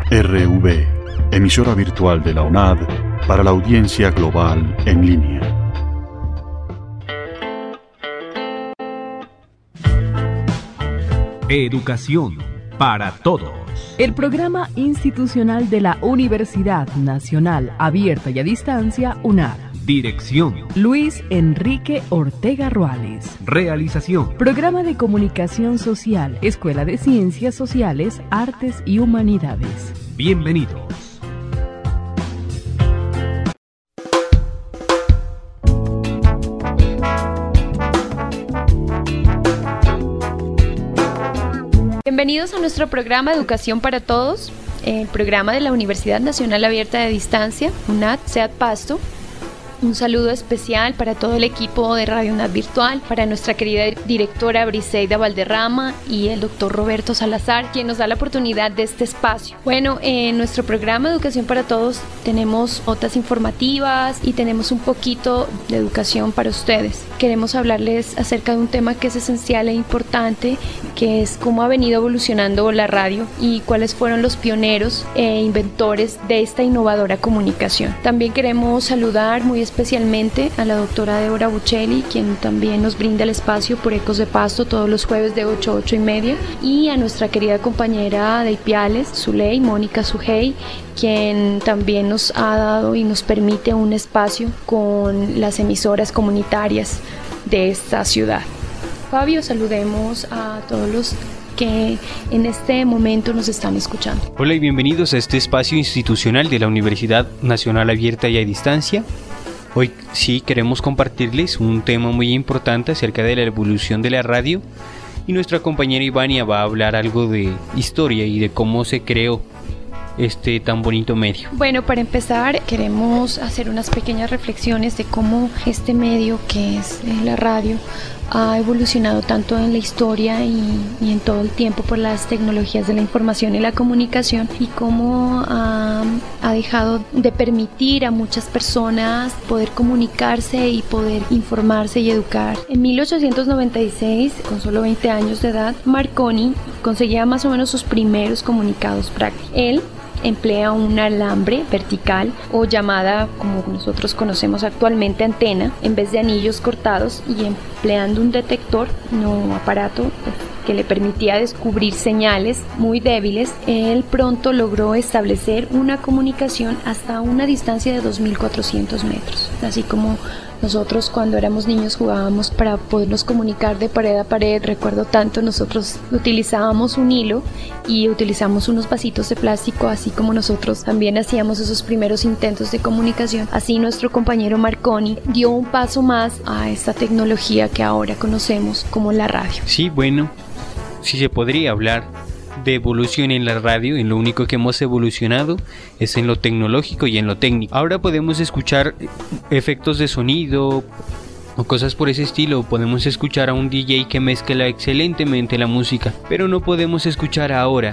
RV, emisora virtual de la UNAD para la audiencia global en línea. Educación para todos. El programa institucional de la Universidad Nacional Abierta y a Distancia, UNAD. Dirección: Luis Enrique Ortega Ruales. Realización: Programa de Comunicación Social, Escuela de Ciencias Sociales, Artes y Humanidades. Bienvenidos. Bienvenidos a nuestro programa Educación para Todos, el programa de la Universidad Nacional Abierta de Distancia, UNAD, SEAD Pasto. Un saludo especial para todo el equipo de Radio UNAD Virtual, para nuestra querida directora Briseida Valderrama y el doctor Roberto Salazar, quien nos da la oportunidad de este espacio. Bueno, en nuestro programa Educación para Todos tenemos notas informativas y tenemos un poquito de educación para ustedes. Queremos hablarles acerca de un tema que es esencial e importante, que es cómo ha venido evolucionando la radio y cuáles fueron los pioneros e inventores de esta innovadora comunicación. También queremos saludar muy especialmente a la doctora Débora Buccelli, quien también nos brinda el espacio por Ecos de Pasto todos los jueves de 8 a 8 y media, y a nuestra querida compañera de Ipiales, Zuley, Mónica Sujei, quien también nos ha dado y nos permite un espacio con las emisoras comunitarias de esta ciudad. Fabio, saludemos a todos los que en este momento nos están escuchando. Hola y bienvenidos a este espacio institucional de la Universidad Nacional Abierta y a Distancia. Hoy sí queremos compartirles un tema muy importante acerca de la evolución de la radio, y nuestra compañera Ivania va a hablar algo de historia y de cómo se creó este tan bonito medio. Bueno, para empezar queremos hacer unas pequeñas reflexiones de cómo este medio que es la radio ha evolucionado tanto en la historia y en todo el tiempo por las tecnologías de la información y la comunicación, y cómo ha dejado de permitir a muchas personas poder comunicarse y poder informarse y educar. En 1896, con solo 20 años de edad, Marconi conseguía más o menos sus primeros comunicados prácticos. Él emplea un alambre vertical, o llamada como nosotros conocemos actualmente antena, en vez de anillos cortados, y empleando un detector, no aparato, que le permitía descubrir señales muy débiles. Él pronto logró establecer una comunicación hasta una distancia de 2.400 metros, así como nosotros cuando éramos niños jugábamos para podernos comunicar de pared a pared. Recuerdo tanto, nosotros utilizábamos un hilo y utilizamos unos vasitos de plástico, así como nosotros también hacíamos esos primeros intentos de comunicación. Así nuestro compañero Marconi dio un paso más a esta tecnología que ahora conocemos como la radio. Sí, bueno, sí se podría hablar de evolución en la radio. En lo único que hemos evolucionado es en lo tecnológico y en lo técnico. Ahora podemos escuchar efectos de sonido o cosas por ese estilo. Podemos escuchar a un DJ que mezcla excelentemente la música, pero no podemos escuchar ahora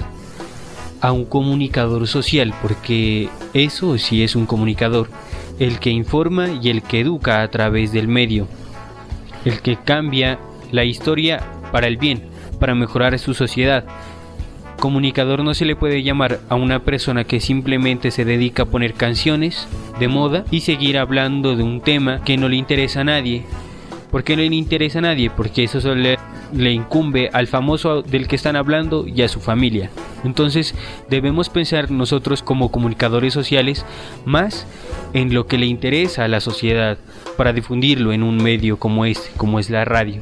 a un comunicador social, porque eso sí es un comunicador, el que informa y el que educa a través del medio, el que cambia la historia para el bien, para mejorar su sociedad. Comunicador no se le puede llamar a una persona que simplemente se dedica a poner canciones de moda y seguir hablando de un tema que no le interesa a nadie. ¿Por qué no le interesa a nadie? Porque eso solo le incumbe al famoso del que están hablando y a su familia. Entonces debemos pensar nosotros como comunicadores sociales más en lo que le interesa a la sociedad para difundirlo en un medio como este, como es la radio,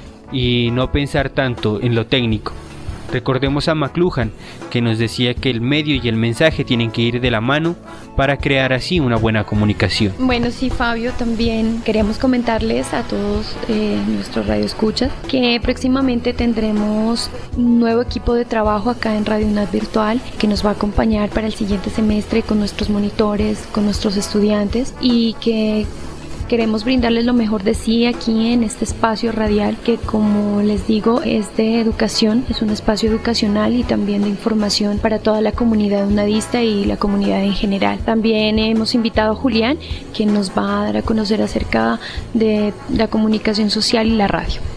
y no pensar tanto en lo técnico. Recordemos a McLuhan, que nos decía que el medio y el mensaje tienen que ir de la mano para crear así una buena comunicación. Bueno, sí, Fabio, también queríamos comentarles a todos nuestros radioescuchas que próximamente tendremos un nuevo equipo de trabajo acá en Radio UNAD Virtual, que nos va a acompañar para el siguiente semestre con nuestros monitores, con nuestros estudiantes, y que queremos brindarles lo mejor de sí aquí en este espacio radial, que, como les digo, es de educación, es un espacio educacional y también de información para toda la comunidad unadista y la comunidad en general. También hemos invitado a Julián, quien nos va a dar a conocer acerca de la comunicación social y la radio.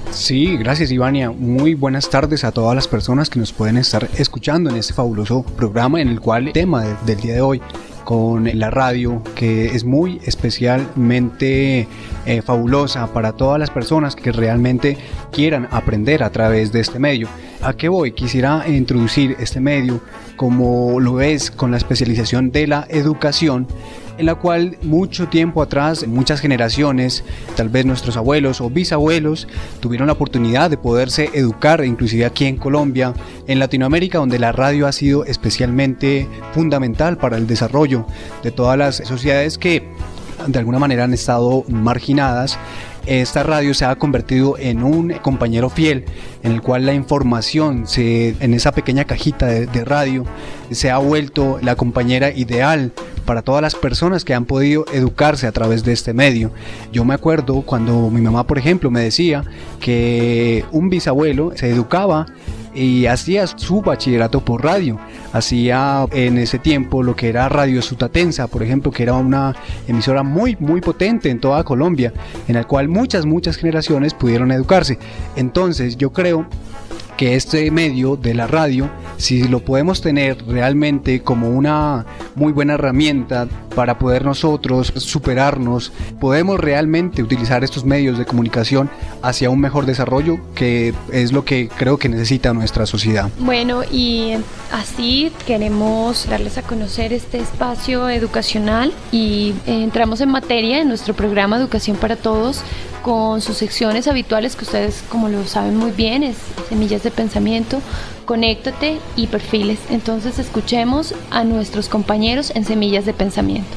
Sí, gracias Ivania. Muy buenas tardes a todas las personas que nos pueden estar escuchando en este fabuloso programa en el cual el tema del día de hoy con la radio, que es muy especialmente fabulosa para todas las personas que realmente quieran aprender a través de este medio. ¿A qué voy? Quisiera introducir este medio como lo es con la especialización de la educación, en la cual mucho tiempo atrás, muchas generaciones, tal vez nuestros abuelos o bisabuelos, tuvieron la oportunidad de poderse educar, inclusive aquí en Colombia, en Latinoamérica, donde la radio ha sido especialmente fundamental para el desarrollo de todas las sociedades que de alguna manera han estado marginadas. Esta radio se ha convertido en un compañero fiel en el cual la información en esa pequeña cajita de radio se ha vuelto la compañera ideal para todas las personas que han podido educarse a través de este medio. Yo me acuerdo cuando mi mamá, por ejemplo, me decía que un bisabuelo se educaba y hacía su bachillerato por radio. Hacía en ese tiempo lo que era Radio Sutatensa, por ejemplo, que era una emisora muy potente en toda Colombia, en la cual muchas generaciones pudieron educarse. Entonces yo creo que este medio de la radio, si lo podemos tener realmente como una muy buena herramienta para poder nosotros superarnos, podemos realmente utilizar estos medios de comunicación hacia un mejor desarrollo, que es lo que creo que necesita nuestra sociedad. Bueno, y así queremos darles a conocer este espacio educacional y entramos en materia en nuestro programa Educación para Todos, con sus secciones habituales que ustedes, como lo saben muy bien, es Semillas de Pensamiento, Conéctate y Perfiles. Entonces escuchemos a nuestros compañeros en Semillas de Pensamiento.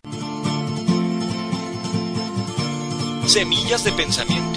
Semillas de Pensamiento.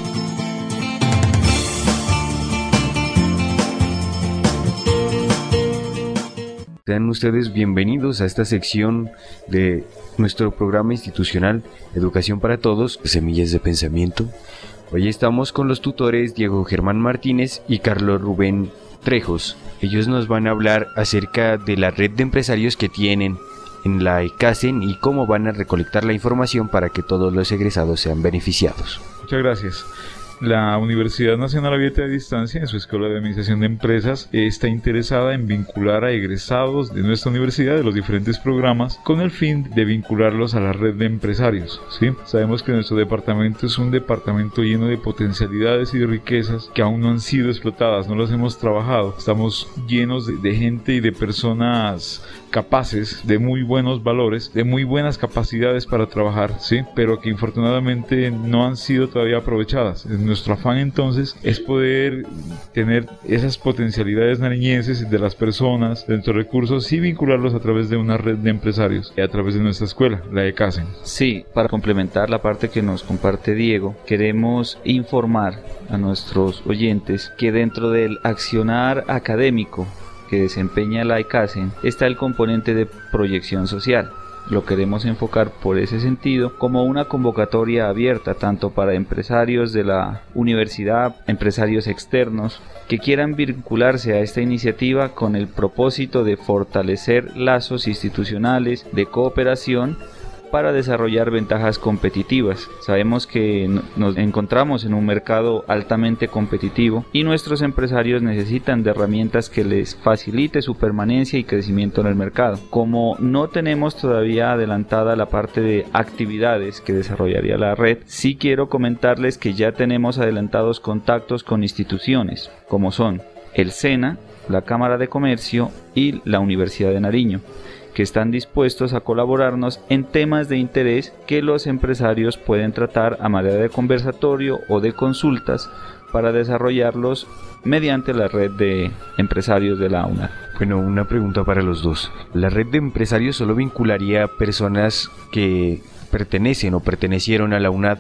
Sean ustedes bienvenidos a esta sección de nuestro programa institucional Educación para Todos, Semillas de Pensamiento. Hoy estamos con los tutores Diego Germán Martínez y Carlos Rubén Trejos. Ellos nos van a hablar acerca de la red de empresarios que tienen en la ECACEN y cómo van a recolectar la información para que todos los egresados sean beneficiados. Muchas gracias. La Universidad Nacional Abierta de Distancia, en su Escuela de Administración de Empresas, está interesada en vincular a egresados de nuestra universidad de los diferentes programas con el fin de vincularlos a la red de empresarios, ¿sí? Sabemos que nuestro departamento es un departamento lleno de potencialidades y de riquezas que aún no han sido explotadas, no las hemos trabajado. Estamos llenos de gente y de personas capaces, de muy buenos valores, de muy buenas capacidades para trabajar, ¿sí? Pero que infortunadamente no han sido todavía aprovechadas. Nuestro afán entonces es poder tener esas potencialidades nariñenses de las personas, de nuestros recursos, y vincularlos a través de una red de empresarios y a través de nuestra escuela, la ECACEN. Sí, para complementar la parte que nos comparte Diego, queremos informar a nuestros oyentes que dentro del accionar académico que desempeña la ECACEN está el componente de proyección social. Lo queremos enfocar por ese sentido como una convocatoria abierta tanto para empresarios de la universidad, empresarios externos que quieran vincularse a esta iniciativa con el propósito de fortalecer lazos institucionales de cooperación para desarrollar ventajas competitivas. Sabemos que nos encontramos en un mercado altamente competitivo y nuestros empresarios necesitan de herramientas que les facilite su permanencia y crecimiento en el mercado. Como no tenemos todavía adelantada la parte de actividades que desarrollaría la red, sí quiero comentarles que ya tenemos adelantados contactos con instituciones como son el SENA, la Cámara de Comercio y la Universidad de Nariño, que están dispuestos a colaborarnos en temas de interés que los empresarios pueden tratar a manera de conversatorio o de consultas para desarrollarlos mediante la red de empresarios de la UNAD. Bueno, una pregunta para los dos. ¿La red de empresarios solo vincularía a personas que pertenecen o pertenecieron a la UNAD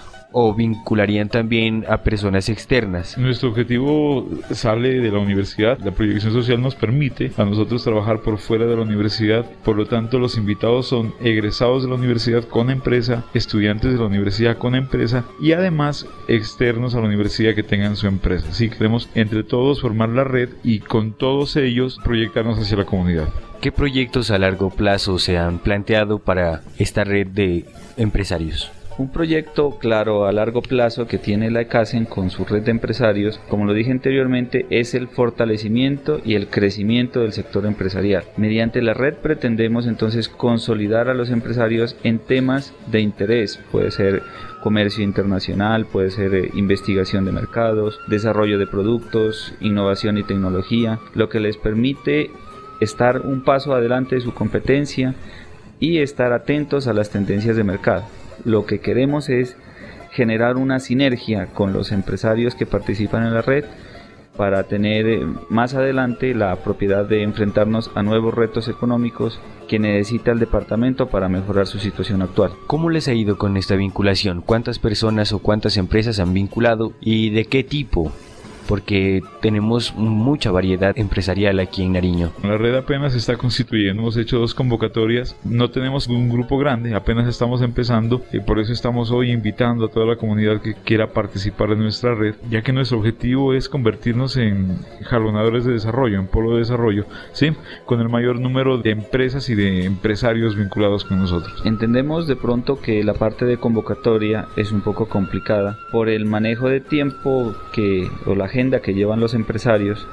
o vincularían también a personas externas? Nuestro objetivo sale de la universidad. La proyección social nos permite a nosotros trabajar por fuera de la universidad. Por lo tanto, los invitados son egresados de la universidad con empresa, estudiantes de la universidad con empresa y además externos a la universidad que tengan su empresa. Así que queremos entre todos formar la red y con todos ellos proyectarnos hacia la comunidad. ¿Qué proyectos a largo plazo se han planteado para esta red de empresarios? Un proyecto claro a largo plazo que tiene la ECASEN con su red de empresarios, como lo dije anteriormente, es el fortalecimiento y el crecimiento del sector empresarial. Mediante la red pretendemos entonces consolidar a los empresarios en temas de interés, puede ser comercio internacional, puede ser investigación de mercados, desarrollo de productos, innovación y tecnología, lo que les permite estar un paso adelante de su competencia y estar atentos a las tendencias de mercado. Lo que queremos es generar una sinergia con los empresarios que participan en la red para tener más adelante la propiedad de enfrentarnos a nuevos retos económicos que necesita el departamento para mejorar su situación actual. ¿Cómo les ha ido con esta vinculación? ¿Cuántas personas o cuántas empresas han vinculado y de qué tipo? Porque tenemos mucha variedad empresarial aquí en Nariño. La red apenas se está constituyendo, hemos hecho 2 convocatorias, no tenemos un grupo grande, apenas estamos empezando y por eso estamos hoy invitando a toda la comunidad que quiera participar en nuestra red, ya que nuestro objetivo es convertirnos en jalonadores de desarrollo, en polo de desarrollo, ¿sí? Con el mayor número de empresas y de empresarios vinculados con nosotros. Entendemos de pronto que la parte de convocatoria es un poco complicada por el manejo de tiempo o la agenda que llevan los empresarios,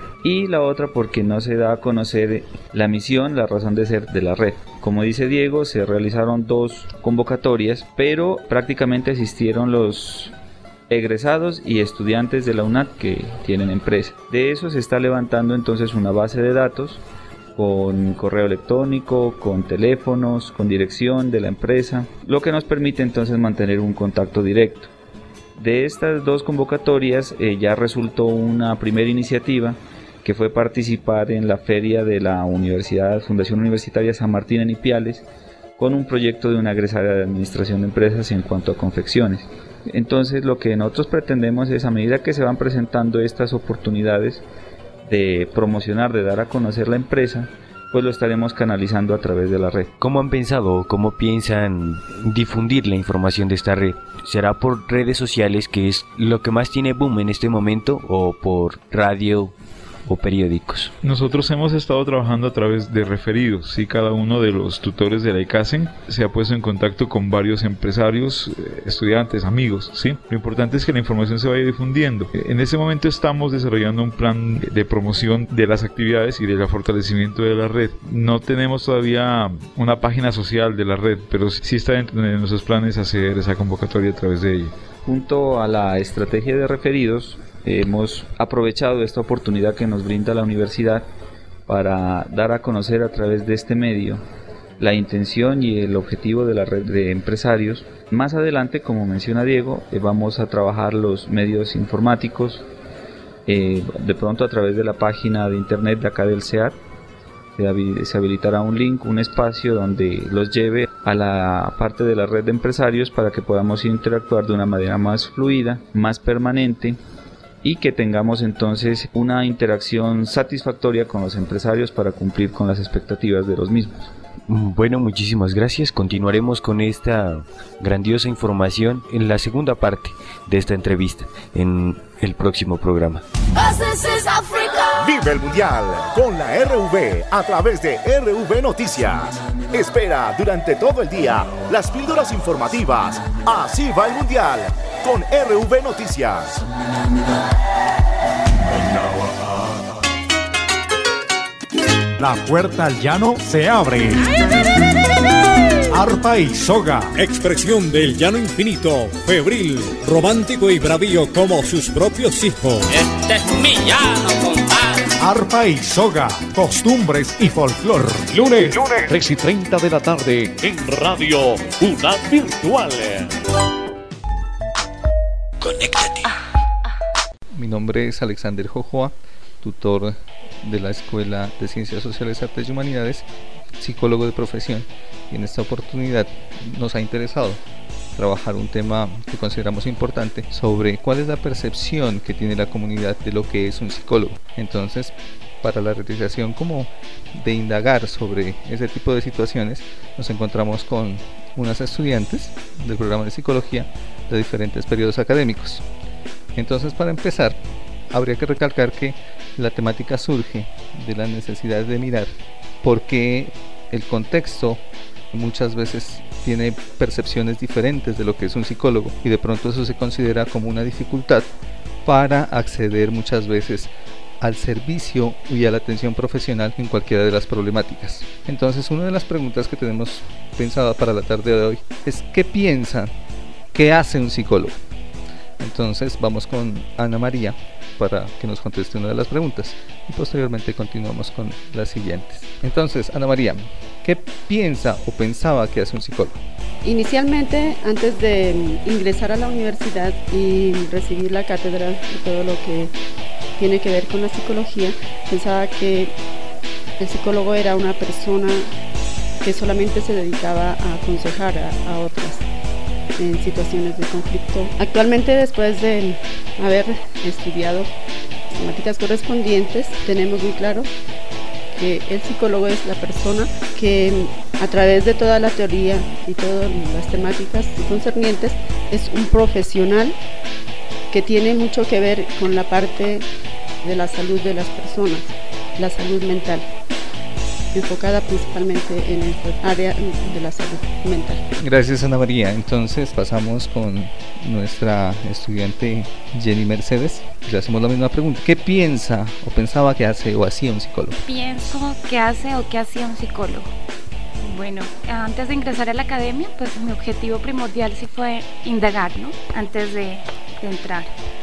y la otra porque no se da a conocer la misión, la razón de ser de la red. Como dice Diego, se realizaron 2 convocatorias, pero prácticamente asistieron los egresados y estudiantes de la UNAD que tienen empresa. De eso se está levantando entonces una base de datos con correo electrónico, con teléfonos, con dirección de la empresa, lo que nos permite entonces mantener un contacto directo. De estas 2 convocatorias ya resultó una primera iniciativa que fue participar en la feria de la Fundación Universitaria San Martín en Ipiales con un proyecto de una egresada de administración de empresas en cuanto a confecciones. Entonces lo que nosotros pretendemos es, a medida que se van presentando estas oportunidades de promocionar, de dar a conocer la empresa, pues lo estaremos canalizando a través de la red. ¿Cómo han pensado, cómo piensan difundir la información de esta red? ¿Será por redes sociales, que es lo que más tiene boom en este momento, o por radio o periódicos? Nosotros hemos estado trabajando a través de referidos, ¿sí? Cada uno de los tutores de la ECASEN se ha puesto en contacto con varios empresarios, estudiantes, amigos, ¿sí? Lo importante es que la información se vaya difundiendo. En este momento estamos desarrollando un plan de promoción de las actividades y del fortalecimiento de la red. No tenemos todavía una página social de la red, pero sí está dentro de nuestros planes hacer esa convocatoria a través de ella. Junto a la estrategia de referidos, hemos aprovechado esta oportunidad que nos brinda la universidad para dar a conocer a través de este medio la intención y el objetivo de la red de empresarios. Más adelante, como menciona Diego, vamos a trabajar los medios informáticos, de pronto a través de la página de internet de acá del CEAT. Se habilitará un link, un espacio donde los lleve a la parte de la red de empresarios para que podamos interactuar de una manera más fluida, más permanente, y que tengamos entonces una interacción satisfactoria con los empresarios para cumplir con las expectativas de los mismos. Bueno, muchísimas gracias. Continuaremos con esta grandiosa información en la segunda parte de esta entrevista, en el próximo programa. Vive el Mundial con la RV a través de RV Noticias. Espera durante todo el día las píldoras informativas. Así va el Mundial con RV Noticias. La puerta al llano se abre. Arpa y soga. Expresión del llano infinito, febril, romántico y bravío como sus propios hijos. Este es mi llano, compadre. Arpa y soga, costumbres y folclor. Lunes 3:30 de la tarde en Radio UNAD Virtual. Conéctate. Mi nombre es Alexander Jojoa, tutor de la Escuela de Ciencias Sociales, Artes y Humanidades, psicólogo de profesión, y en esta oportunidad nos ha interesado trabajar un tema que consideramos importante sobre cuál es la percepción que tiene la comunidad de lo que es un psicólogo. Entonces, para la realización como de indagar sobre ese tipo de situaciones, nos encontramos con unas estudiantes del programa de psicología de diferentes periodos académicos. Entonces, para empezar, habría que recalcar que la temática surge de la necesidad de mirar por qué el contexto muchas veces tiene percepciones diferentes de lo que es un psicólogo y de pronto eso se considera como una dificultad para acceder muchas veces al servicio y a la atención profesional en cualquiera de las problemáticas. Entonces, una de las preguntas que tenemos pensada para la tarde de hoy es ¿qué piensa que hace un psicólogo? Entonces vamos con Ana María para que nos conteste una de las preguntas y posteriormente continuamos con las siguientes. Entonces, Ana María, ¿qué piensa o pensaba que hace un psicólogo? Inicialmente, antes de ingresar a la universidad y recibir la cátedra y todo lo que tiene que ver con la psicología, pensaba que el psicólogo era una persona que solamente se dedicaba a aconsejar a otras en situaciones de conflicto. Actualmente, después de haber estudiado las temáticas correspondientes, tenemos muy claro que el psicólogo es la persona que a través de toda la teoría y todas las temáticas concernientes es un profesional que tiene mucho que ver con la parte de la salud de las personas, la salud mental, enfocada principalmente en el área de la salud mental. Gracias, Ana María. Entonces pasamos con nuestra estudiante Jenny Mercedes. Le hacemos la misma pregunta. ¿Qué piensa o pensaba que hace o hacía un psicólogo? Pienso que hace o que hacía un psicólogo. Bueno, antes de ingresar a la academia, pues mi objetivo primordial sí fue indagar, ¿no? Antes de entrar.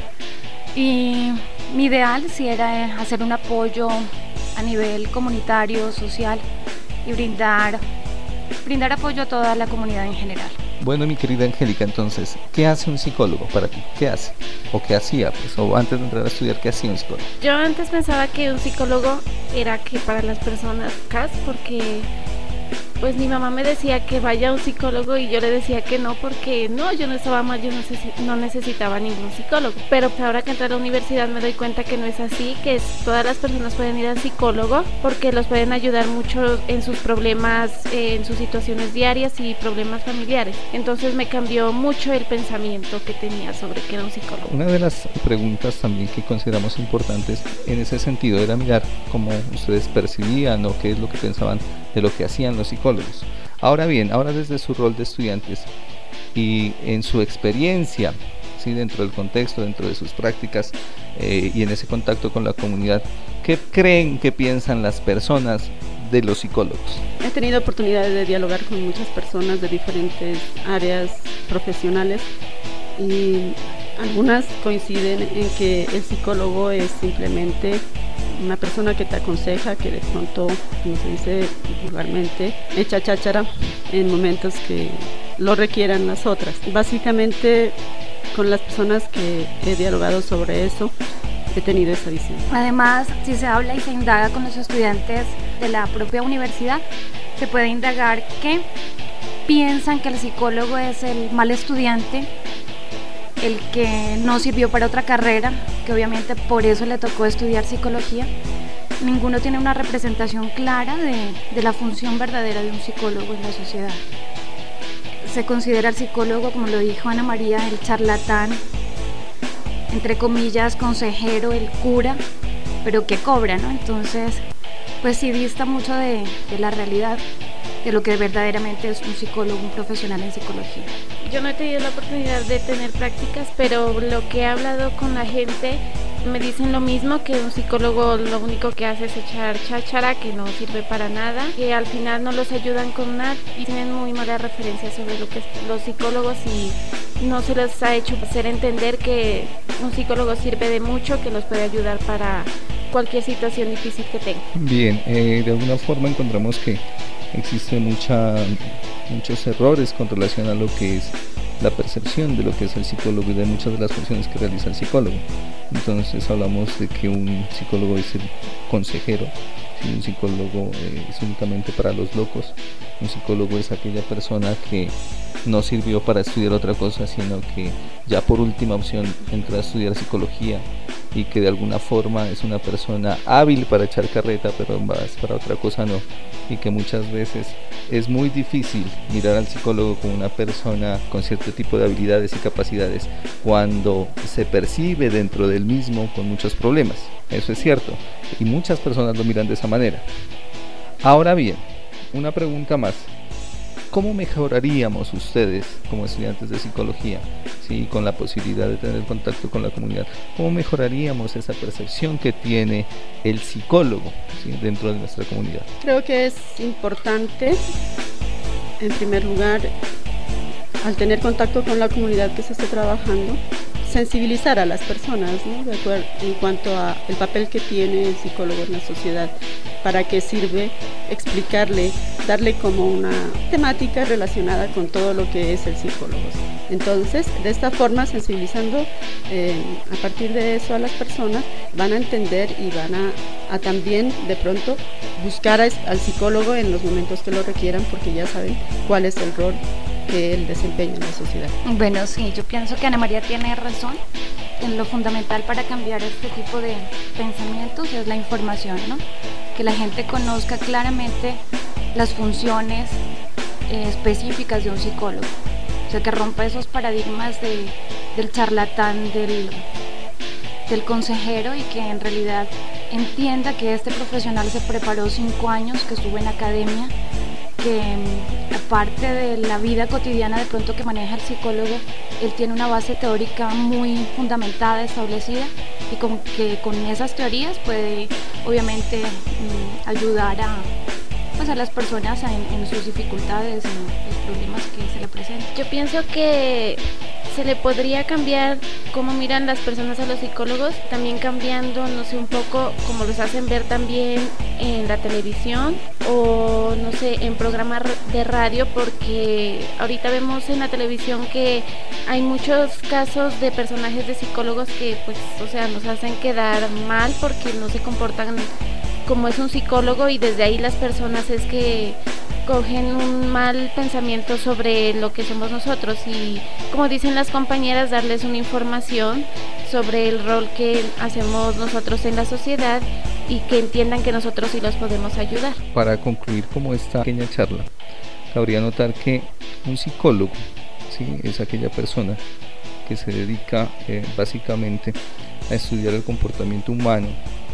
Y mi ideal sí era hacer un apoyo a nivel comunitario, social y brindar apoyo a toda la comunidad en general. Bueno, mi querida Angélica, entonces, ¿qué hace un psicólogo para ti? ¿Qué hace? ¿O qué hacía? Pues, o antes de entrar a estudiar, ¿qué hacía un psicólogo? Yo antes pensaba que un psicólogo era que para las personas CAS, porque pues mi mamá me decía que vaya a un psicólogo y yo le decía que no, porque no, yo no estaba mal, yo no necesitaba ningún psicólogo. Pero ahora que entré a la universidad me doy cuenta que no es así, que todas las personas pueden ir al psicólogo porque los pueden ayudar mucho en sus problemas, en sus situaciones diarias y problemas familiares. Entonces me cambió mucho el pensamiento que tenía sobre que era un psicólogo. Una de las preguntas también que consideramos importantes en ese sentido era mirar cómo ustedes percibían o qué es lo que pensaban de lo que hacían los psicólogos. Ahora bien, ahora desde su rol de estudiantes y en su experiencia, ¿sí? Dentro del contexto, dentro de sus prácticas y en ese contacto con la comunidad, ¿qué creen que piensan las personas de los psicólogos? He tenido oportunidades de dialogar con muchas personas de diferentes áreas profesionales y algunas coinciden en que el psicólogo es simplemente una persona que te aconseja, que de pronto, como se dice vulgarmente, echa cháchara en momentos que lo requieran las otras. Básicamente, con las personas que he dialogado sobre eso, he tenido esa visión. Además, si se habla y se indaga con los estudiantes de la propia universidad, se puede indagar que piensan que el psicólogo es el mal estudiante, el que no sirvió para otra carrera, que obviamente por eso le tocó estudiar psicología. Ninguno tiene una representación clara de la función verdadera de un psicólogo en la sociedad. Se considera al psicólogo, como lo dijo Ana María, el charlatán, entre comillas, consejero, el cura, pero que cobra, ¿no? Entonces, pues sí dista mucho de la realidad, de lo que verdaderamente es un psicólogo, un profesional en psicología. Yo no he tenido la oportunidad de tener prácticas, pero lo que he hablado con la gente me dicen lo mismo, que un psicólogo lo único que hace es echar cháchara, que no sirve para nada, que al final no los ayudan con nada y tienen muy malas referencias sobre lo que es los psicólogos y no se les ha hecho hacer entender que un psicólogo sirve de mucho, que los puede ayudar para cualquier situación difícil que tengan. Bien, de alguna forma encontramos que existen muchos errores con relación a lo que es la percepción de lo que es el psicólogo y de muchas de las funciones que realiza el psicólogo. Entonces hablamos de que un psicólogo es el consejero, si un psicólogo es únicamente para los locos, un psicólogo es aquella persona que no sirvió para estudiar otra cosa, sino que ya por última opción entró a estudiar psicología y que de alguna forma es una persona hábil para echar carreta, pero para otra cosa no, y que muchas veces es muy difícil mirar al psicólogo como una persona con cierto tipo de habilidades y capacidades cuando se percibe dentro del mismo con muchos problemas. Eso es cierto, y muchas personas lo miran de esa manera. Ahora bien, una pregunta más. ¿Cómo mejoraríamos ustedes como estudiantes de psicología, ¿sí? Con la posibilidad de tener contacto con la comunidad? ¿Cómo mejoraríamos esa percepción que tiene el psicólogo, ¿sí? Dentro de nuestra comunidad? Creo que es importante, en primer lugar, al tener contacto con la comunidad que se esté trabajando, sensibilizar a las personas, ¿no? En cuanto a el papel que tiene el psicólogo en la sociedad, para qué sirve, explicarle, darle como una temática relacionada con todo lo que es el psicólogo. Entonces, de esta forma, sensibilizando a partir de eso a las personas, van a entender y van a también de pronto buscar al psicólogo en los momentos que lo requieran, porque ya saben cuál es el rol que él desempeña en la sociedad. Bueno, sí, yo pienso que Ana María tiene razón. En lo fundamental para cambiar este tipo de pensamientos es la información, ¿no? Que la gente conozca claramente las funciones específicas de un psicólogo. O sea, que rompa esos paradigmas del charlatán, del consejero, y que en realidad entienda que este profesional se preparó 5 años, que estuvo en academia, que aparte de la vida cotidiana de pronto que maneja el psicólogo, él tiene una base teórica muy fundamentada, establecida, y que con esas teorías puede obviamente ayudar a las personas en sus dificultades, en los problemas que se le presentan. Yo pienso que se le podría cambiar cómo miran las personas a los psicólogos, también cambiando, no sé, un poco como los hacen ver también en la televisión o no sé, en programas de radio, porque ahorita vemos en la televisión que hay muchos casos de personajes de psicólogos que pues, o sea, nos hacen quedar mal porque no se comportan como es un psicólogo, y desde ahí las personas es que cogen un mal pensamiento sobre lo que somos nosotros, y como dicen las compañeras, darles una información sobre el rol que hacemos nosotros en la sociedad y que entiendan que nosotros sí los podemos ayudar. Para concluir como esta pequeña charla, cabría notar que un psicólogo, ¿sí?, es aquella persona que se dedica básicamente a estudiar el comportamiento humano,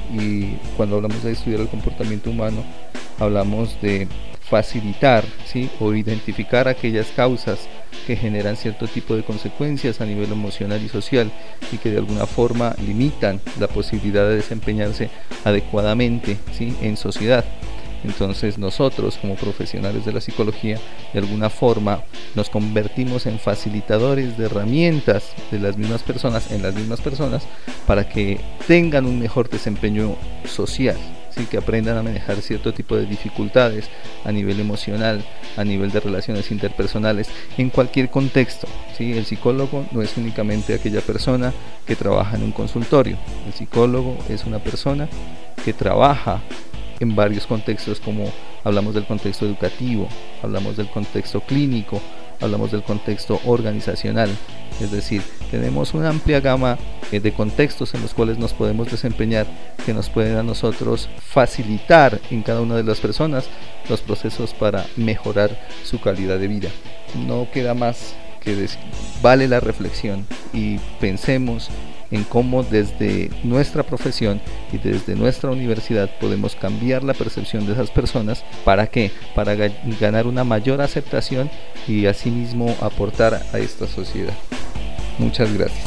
y cuando hablamos de estudiar el comportamiento humano hablamos de facilitar, ¿sí?, o identificar aquellas causas que generan cierto tipo de consecuencias a nivel emocional y social, y que de alguna forma limitan la posibilidad de desempeñarse adecuadamente, ¿sí?, en sociedad. Entonces nosotros como profesionales de la psicología de alguna forma nos convertimos en facilitadores de herramientas de las mismas personas, en las mismas personas, para que tengan un mejor desempeño social, ¿sí?, que aprendan a manejar cierto tipo de dificultades a nivel emocional, a nivel de relaciones interpersonales, en cualquier contexto, ¿sí? El psicólogo no es únicamente aquella persona que trabaja en un consultorio. El psicólogo es una persona que trabaja en varios contextos, como hablamos del contexto educativo, hablamos del contexto clínico, hablamos del contexto organizacional. Es decir, tenemos una amplia gama de contextos en los cuales nos podemos desempeñar, que nos pueden a nosotros facilitar en cada una de las personas los procesos para mejorar su calidad de vida. No queda más que decir, vale la reflexión, y pensemos en cómo desde nuestra profesión y desde nuestra universidad podemos cambiar la percepción de esas personas. ¿Para qué? Para ganar una mayor aceptación y asimismo aportar a esta sociedad. Muchas gracias.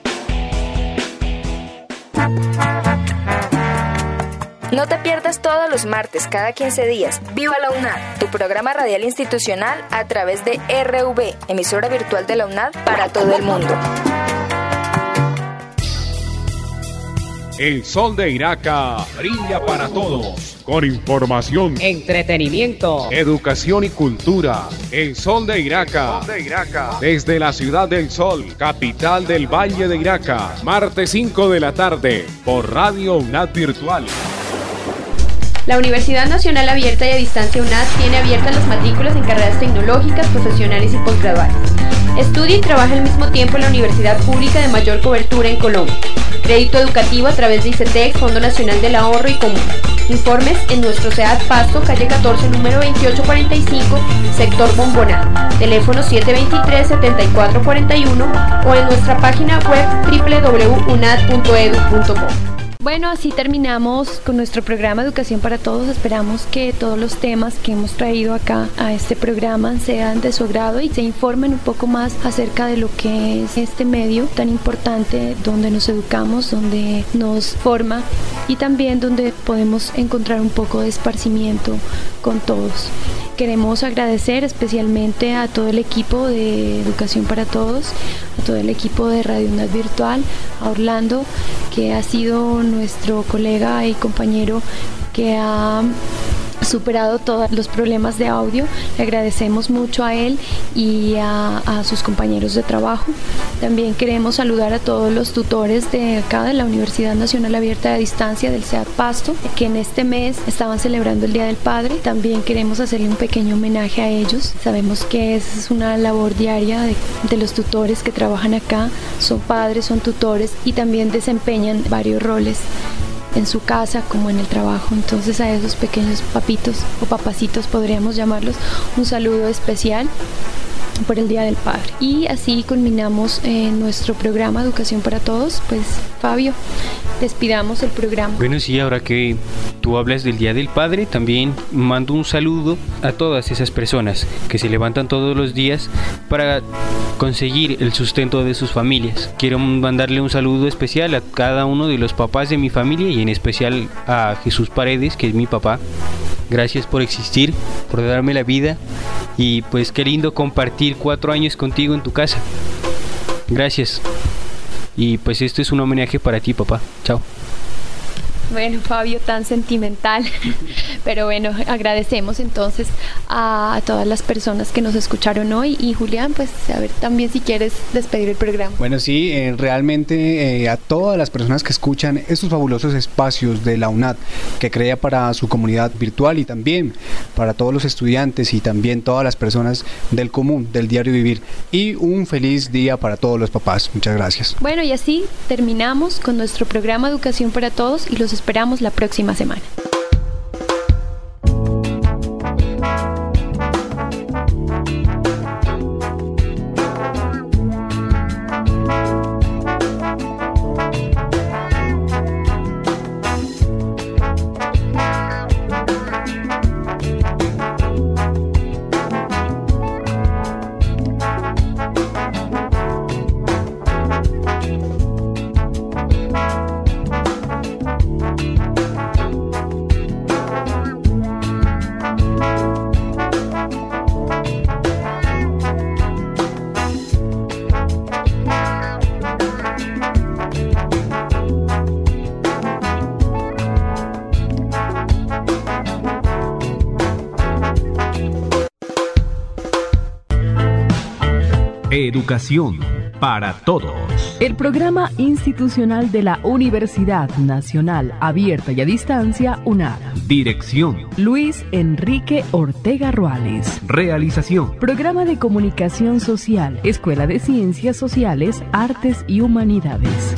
No te pierdas todos los martes, cada 15 días, Viva la UNAD, tu programa radial institucional a través de RV, emisora virtual de la UNAD para todo el mundo. El Sol de Iraca brilla para todos, con información, entretenimiento, educación y cultura. El Sol de Iraca, desde la ciudad del Sol, capital del Valle de Iraca, martes 5 de la tarde, por Radio UNAD Virtual. La Universidad Nacional Abierta y a Distancia UNAD tiene abiertas las matrículas en carreras tecnológicas, profesionales y posgraduales. Estudia y trabaja al mismo tiempo en la universidad pública de mayor cobertura en Colombia. Crédito educativo a través de ICETEX, Fondo Nacional del Ahorro y Comuna. Informes en nuestro SEAD Pasto, calle 14, número 2845, sector Bomboná. Teléfono 723-7441 o en nuestra página web www.unad.edu.co. Bueno, así terminamos con nuestro programa Educación para Todos. Esperamos que todos los temas que hemos traído acá a este programa sean de su agrado y se informen un poco más acerca de lo que es este medio tan importante donde nos educamos, donde nos forma y también donde podemos encontrar un poco de esparcimiento con todos. Queremos agradecer especialmente a todo el equipo de Educación para Todos, a todo el equipo de Radio UNAD Virtual, a Orlando, que ha sido nuestro colega y compañero que ha superado todos los problemas de audio. Le agradecemos mucho a él y a sus compañeros de trabajo. También queremos saludar a todos los tutores de acá de la Universidad Nacional Abierta de Distancia del CEAD Pasto, que en este mes estaban celebrando el Día del Padre. También queremos hacerle un pequeño homenaje a ellos. Sabemos que es una labor diaria de los tutores que trabajan acá. Son padres, son tutores y también desempeñan varios roles en su casa como en el trabajo. Entonces a esos pequeños papitos o papacitos podríamos llamarlos, un saludo especial por el Día del Padre. Y así culminamos nuestro programa Educación para Todos. Pues Fabio, despidamos el programa. Bueno, sí, ahora que tú hablas del Día del Padre, también mando un saludo a todas esas personas que se levantan todos los días para conseguir el sustento de sus familias. Quiero mandarle un saludo especial a cada uno de los papás de mi familia y en especial a Jesús Paredes, que es mi papá. Gracias por existir, por darme la vida y pues qué lindo compartir 4 años contigo en tu casa. Gracias. Y pues esto es un homenaje para ti, papá. Chao. Bueno, Fabio, tan sentimental, pero bueno, agradecemos entonces a todas las personas que nos escucharon hoy y Julián, pues a ver también si quieres despedir el programa. Bueno, sí, realmente a todas las personas que escuchan estos fabulosos espacios de la UNAD que crea para su comunidad virtual y también para todos los estudiantes y también todas las personas del común, del diario vivir, y un feliz día para todos los papás. Muchas gracias. Bueno, y así terminamos con nuestro programa Educación para Todos y los esperamos la próxima semana. Educación para Todos. El programa institucional de la Universidad Nacional Abierta y a Distancia, UNAD. Dirección: Luis Enrique Ortega Ruales. Realización: Programa de Comunicación Social, Escuela de Ciencias Sociales, Artes y Humanidades.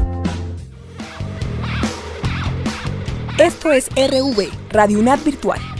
Esto es RV, Radio UNAD Virtual.